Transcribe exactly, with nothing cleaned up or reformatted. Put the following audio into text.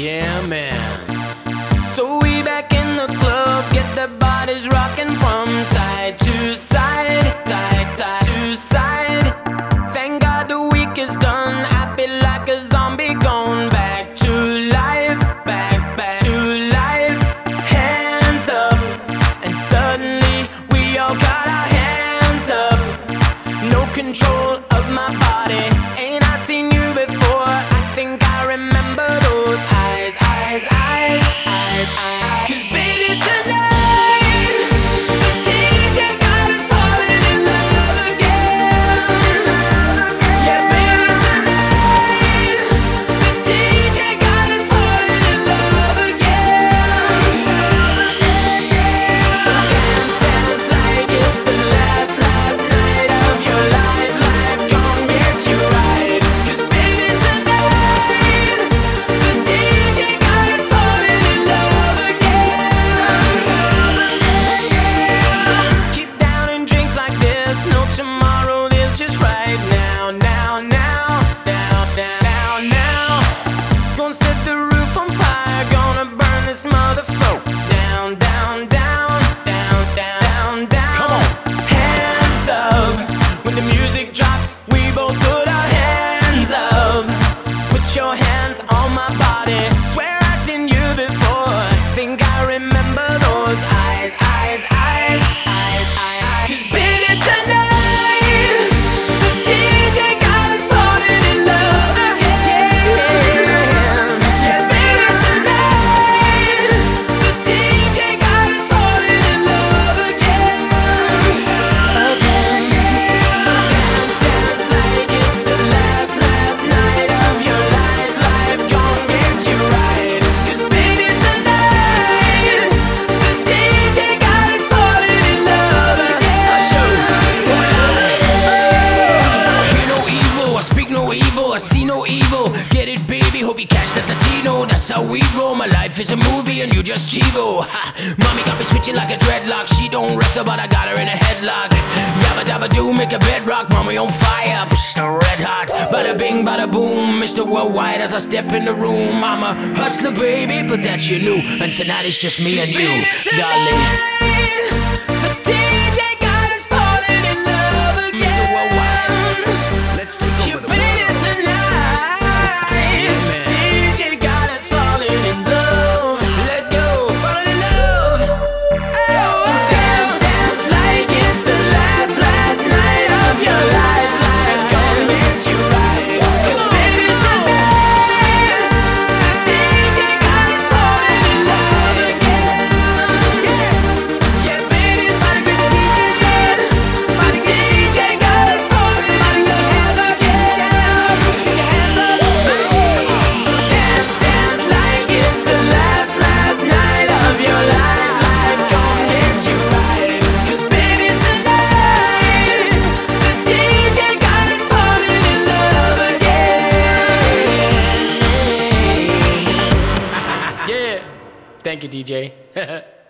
Yeah, man. So we back in the club, get the bodies rocking from side to side, side, side to side. Thank God the week is done. I feel like a zombie gone back to life, back, back to life. Hands up, and suddenly we all got our hands up. No control of my body. Ain't I seen you before? I think I remember those eyes, eyes, eyes, eyes, eyes. 'Cause baby tonight, the D J got us falling in love again. Yeah, baby tonight, the D J got us falling in love again. So dance, dance like it's the last, last night of your life. Life gon' get you right. 'Cause baby tonight, the D J got us falling in love again. Keep downing drinks like this, no tomorrow, this just right now, now, now, now, now, now, now. Gonna set the roof on fire, gonna burn this motherfucker down, down, down, down, down, down, down. Come on, hands up. When the music drops, we both put our hands up. Put your hands on my body. Swear I've seen you before. Think I remember those eyes, eyes, eyes, eyes, eyes. 'Cause baby tonight, the D J got us falling in love again. Yeah, baby tonight, the D J got us falling in love again. Again. So dance, dance like it's the last, last night of your life. Life gon' get you right. 'Cause baby tonight, the D J got us falling in love again. I show you. Hear no evil, I speak no evil, I see no evil. Get it, baby, hope you catch that Latino. That's how we roll, my life is a movie and you just chivo. Ha. Mommy got me switching like a dreadlock. She don't wrestle, but I got her in a headlock. Yabba dabba do, make a bedrock. Mommy on fire, psh, red hot. Bada bing, bada boom, Mister Worldwide as I step in the room. I'm a hustler, baby, but that you knew. And tonight it's just me and you, darling. The D J got us falling in love again. Mister Worldwide, let's take You over the baby world. tonight, D J got us falling in love. Let go, falling in love. So dance, dance like it's the last, last night of your life. Life gon' get you right. 'Cause baby tonight, the D J got us falling in love again. Yeah, yeah, baby tonight, my D J got us falling in love again. So dance, dance like it's the last, last night of your life. Life gon' get you right. 'Cause baby tonight, the D J got us falling in love again. Yeah, thank you, D J.